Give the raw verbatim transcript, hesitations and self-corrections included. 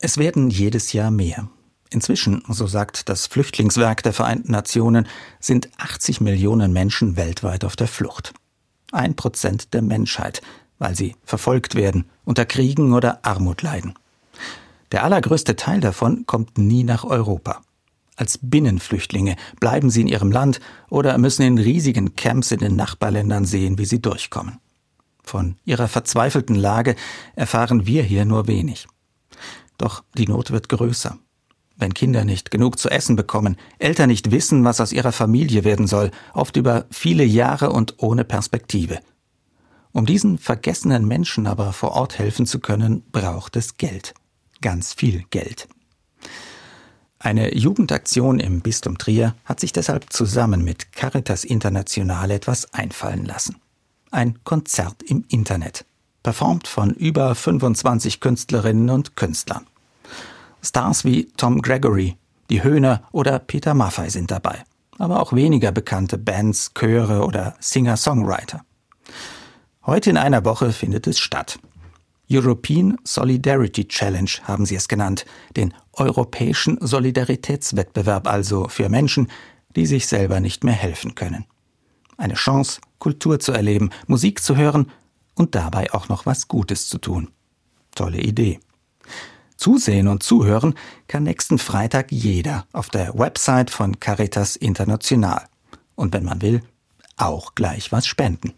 Es werden jedes Jahr mehr. Inzwischen, so sagt das Flüchtlingswerk der Vereinten Nationen, sind achtzig Millionen Menschen weltweit auf der Flucht. Ein Prozent der Menschheit, weil sie verfolgt werden, unter Kriegen oder Armut leiden. Der allergrößte Teil davon kommt nie nach Europa. Als Binnenflüchtlinge bleiben sie in ihrem Land oder müssen in riesigen Camps in den Nachbarländern sehen, wie sie durchkommen. Von ihrer verzweifelten Lage erfahren wir hier nur wenig. Doch die Not wird größer. Wenn Kinder nicht genug zu essen bekommen, Eltern nicht wissen, was aus ihrer Familie werden soll, oft über viele Jahre und ohne Perspektive. Um diesen vergessenen Menschen aber vor Ort helfen zu können, braucht es Geld. Ganz viel Geld. Eine Jugendaktion im Bistum Trier hat sich deshalb zusammen mit Caritas International etwas einfallen lassen. Ein Konzert im Internet, performt von über fünfundzwanzig Künstlerinnen und Künstlern. Stars wie Tom Gregory, die Höhner oder Peter Maffay sind dabei, aber auch weniger bekannte Bands, Chöre oder Singer-Songwriter. Heute in einer Woche findet es statt. European Solidarity Challenge haben sie es genannt, den europäischen Solidaritätswettbewerb also für Menschen, die sich selber nicht mehr helfen können. Eine Chance, Kultur zu erleben, Musik zu hören und dabei auch noch was Gutes zu tun. Tolle Idee. Zusehen und zuhören kann nächsten Freitag jeder auf der Website von Caritas International. Und wenn man will, auch gleich was spenden.